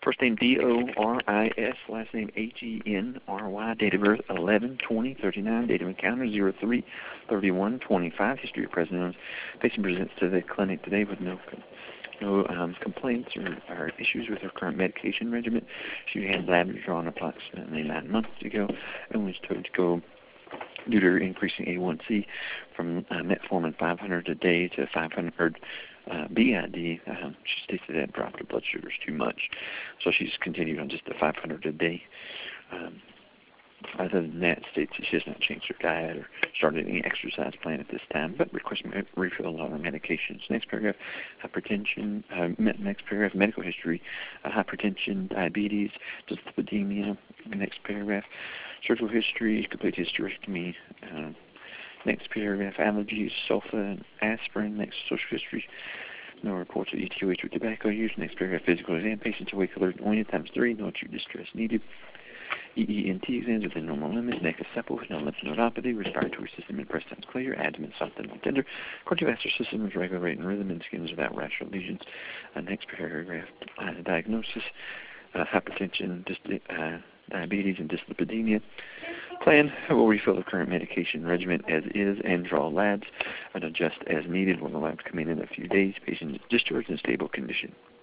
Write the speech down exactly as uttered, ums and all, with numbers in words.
First name D O R I S, last name H E N R Y, date of birth eleven twenty thirty-nine, date of encounter zero three thirty-one twenty-five, history of President. Patient presents to the clinic today with no no um, complaints or, or issues with her current medication regimen. She had labs drawn approximately nine months ago and was told to go due to her increasing A one C from uh, metformin five hundred a day to five hundred uh, B I D. Um, she states that that dropped her blood sugars too much, so she's continued on just the five hundred a day. Um, Other than that, states that she has not changed her diet or started any exercise plan at this time, but requests refill all her medications. Next paragraph, hypertension. Uh, next paragraph, medical history, uh, hypertension, diabetes, dyslipidemia. Next paragraph, surgical history, complete hysterectomy. Uh, next paragraph, allergies, sulfa, and aspirin. Next, social history. No reports of E T O H or tobacco use. Next paragraph, physical exam. Patients awake alert only times three. No acute distress needed. E E N T exams within normal limits, neck is supple with no lymph nodopathy, respiratory system and breast sounds clear, abdomen soft and tender, cardiovascular system is regular rate and rhythm, and skin is without rash or lesions. Uh, next paragraph, uh, diagnosis, uh, hypertension, dis- uh, diabetes, and dyslipidemia. Plan will refill the current medication regimen as is and draw labs and adjust as needed when the labs come in in a few days. Patient is discharged in stable condition.